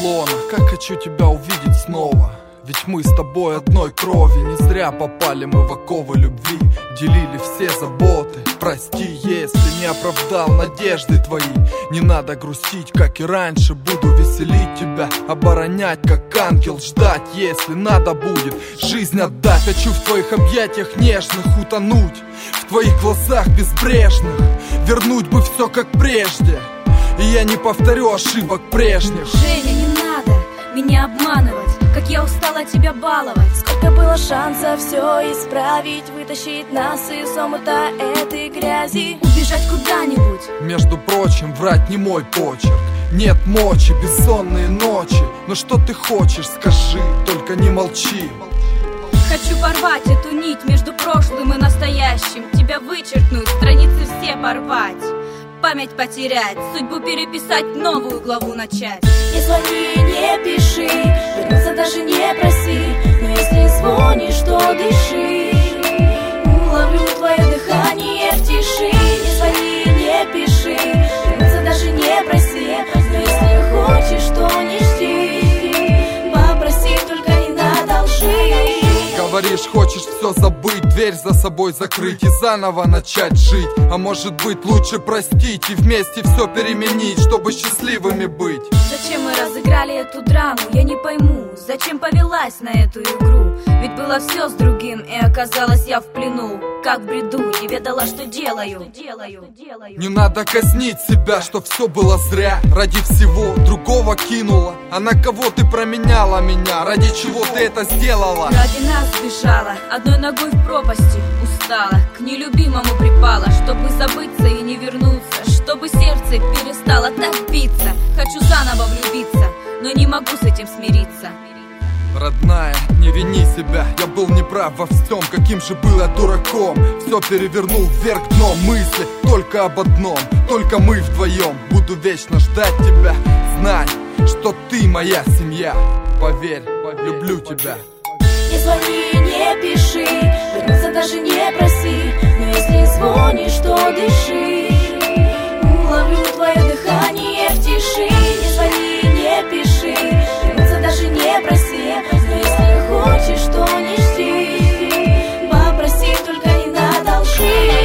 Илона, как хочу тебя увидеть снова. Ведь мы с тобой одной крови. Не зря попали мы в оковы любви, делили все заботы. Прости, если не оправдал надежды твои. Не надо грустить, как и раньше. Буду веселить тебя, оборонять, как ангел. Ждать, если надо будет, жизнь отдать. Хочу в твоих объятиях нежных утонуть, в твоих глазах безбрежных. Вернуть бы все как прежде, и я не повторю ошибок прежних. Женя, не надо меня обманывать, как я устала тебя баловать. Сколько было шансов все исправить, вытащить нас из омута этой грязи. Убежать куда-нибудь. Между прочим, врать не мой почерк. Нет мочи, бессонные ночи. Но что ты хочешь, скажи, только не молчи. Хочу порвать эту нить между прошлым и настоящим. Тебя вычеркнуть, страницы все порвать, память потерять, судьбу переписать, новую главу начать. Не звони, не пиши, вернуться даже не проси. Но если звонишь, то дыши. Уловлю твое дыхание в тиши. Не звони, не пиши, вернуться даже не проси. Но если хочешь, то не жди. Попроси, только не одолжи. Говоришь, хочешь все забыть, дверь за собой закрыть и заново начать жить. А может быть, лучше простить и вместе все переменить, чтобы счастливыми быть. Зачем мы разыграли эту драму, я не пойму. Зачем повелась на эту игру? Ведь было все с другим, и оказалась я в плену. Как в бреду, не ведала, что делаю. Не надо казнить себя, что все было зря. Ради всего другого кинула. А на кого ты променяла меня? Ради чего ты это сделала? Ради нас сбежала, одной ногой в пропасти. Устала, к нелюбимому припала, чтобы забыться и не вернуться, чтобы сердце перестало так биться. Хочу заново влюбиться, но не могу с этим смириться. Родная, не вини себя, я был неправ во всем. Каким же был я дураком. Все перевернул вверх дном, мысли только об одном. Только мы вдвоем, буду вечно ждать тебя. Знай, что ты моя семья. Поверь, люблю тебя. Не звони, не пиши, вернуться даже не проси. Но если звонишь, то дыши. Уловлю твое дыхание в тиши. Не звони, не пиши, вернуться даже не проси. Но если хочешь, то не жди. Попроси, только не одолжи.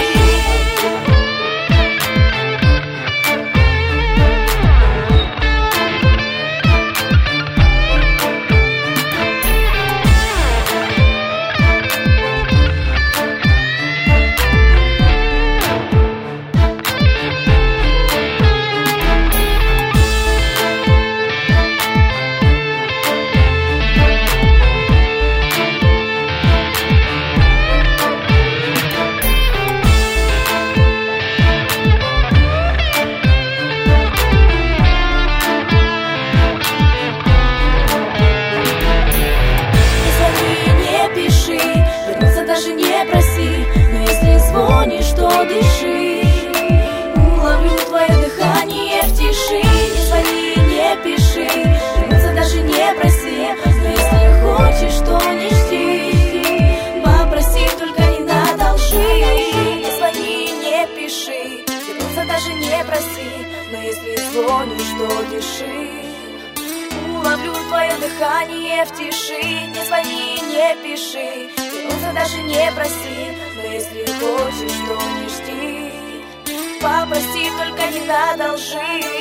Даже не проси, но если звонишь, то дыши. Уловлю твое дыхание в тиши. Не звони, не пиши, вернуться даже не проси. Но если хочешь, то не жди. Попроси, только не одолжи. Не звони, не пиши, вернуться даже не проси. Но если звонишь, то дыши. Уловлю твое дыхание в тиши. Не звони, не пиши, вернуться даже не проси. Но если хочешь, то не жди. Попроси, только не одолжи.